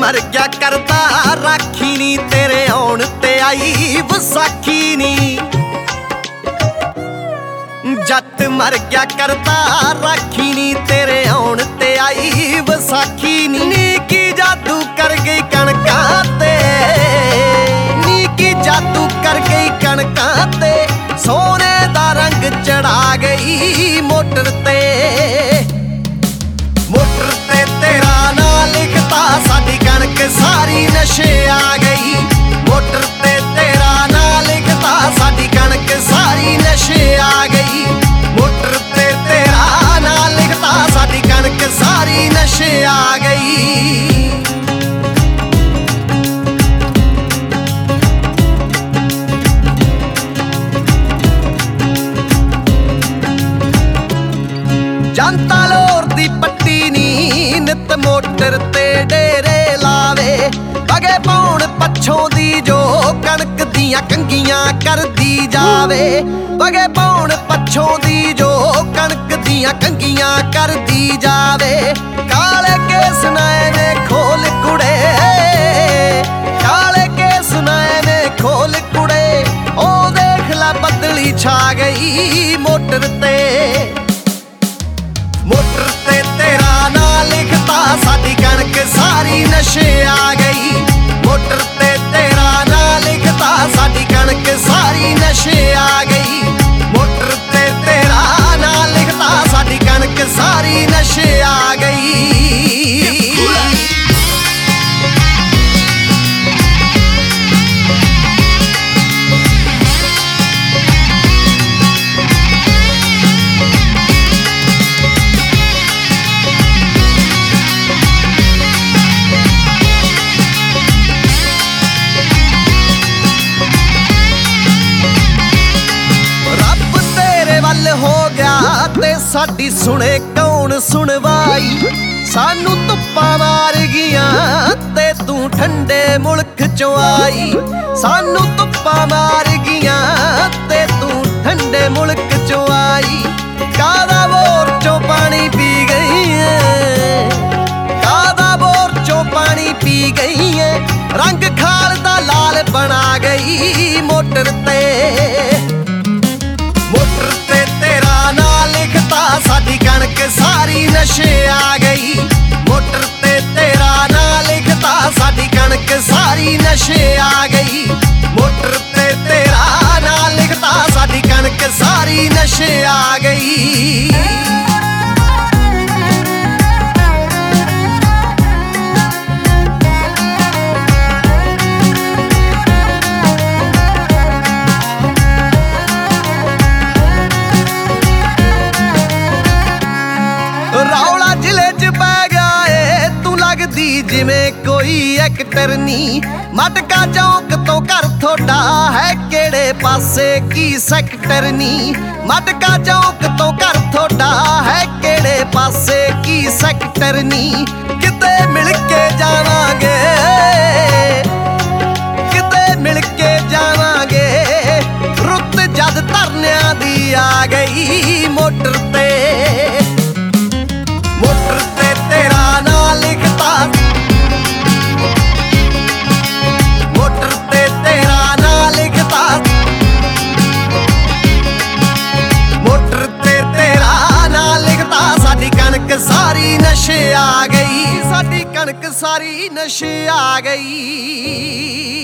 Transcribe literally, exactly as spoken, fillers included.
मर गया करता राखी नी, तेरे आउण ते आई वसाखी नी। जट मर गया करता राखी नी, तेरे आउण ते आई वसाखी नी। नी की जादू कर गई कणकां ते, नी की जादू कर गई कणकां ते, सोने दा रंग चढ़ा गई मोटर ते। मोटर ते तेरा ना लिखता, साडी कणक सारी नशे आ गई। मोटर ते तेरा ना लिखता, साडी कणक सारी नशे आ गई। मोटर ते तेरा ना लिखता, साडी कणक सारी नशे आ गई। जनता लोर दी पट्टी नी, नित मोटर ते डेरे लावे। बगे पौण पछों दी जो कणक दियां कंगियां कर दी जावे। बगे पौण पछों दी जो कणक दियां कंगियां कर दी जावे। काले केस नए ने खोल कुड़े, काले केस नए ने खोल कुड़े, ओ देख ला बदली छा गई मोटर ते। मोटर ते तेरा ना लिखता, साडी कणक सारी नशे आ गई। मोटर ते तेरा ना लिखता, साडी कणक सारी नशे आ गई। मोटर ते तेरा ना लिखता, साडी कणक सारी नशे आ गई। हो गया ते साडी सुने कौन सुनवाई। सानू धुप्पा मार गियां ते तू ठंडे मुल्क चों आई। सानू धुप्पा मार गियां ते तू ठंडे मुल्क चों आई। कादा बोर चों पानी पी गई है, कादा बोर चों पानी पी गई है। रंग खाल दा लाल बना गई मोटर ते। मोटर ते तेरा ना लिखता, साडी कणक सारी नशे आ गई। मोटर ते तेरा ना लिखता, साडी कणक सारी नशे आ गई। मोटर ते तेरा ना लिखता, साडी कणक सारी नशे आ गई। रौला जिले च पै गया ए, तू लगदी जिवें कोई एक्टर नी। मटका चौक तो घर थोड़ा है केड़े पासे की सेक्टर नी। मटका चौक तो घर थोड़ा है केड़े पासे की सेक्टर नी। किते मिल के जावांगे, किते मिल के जावांगे, रुत जद धरनियां दी आ गई मोटर ते। मोटर ते तेरा ना लिखता, मोटर ते तेरा ना लिखता, मोटर ते तेरा ना लिखता, साडी कणक सारी नशे आ गई। साडी कणक सारी नशे आ गई।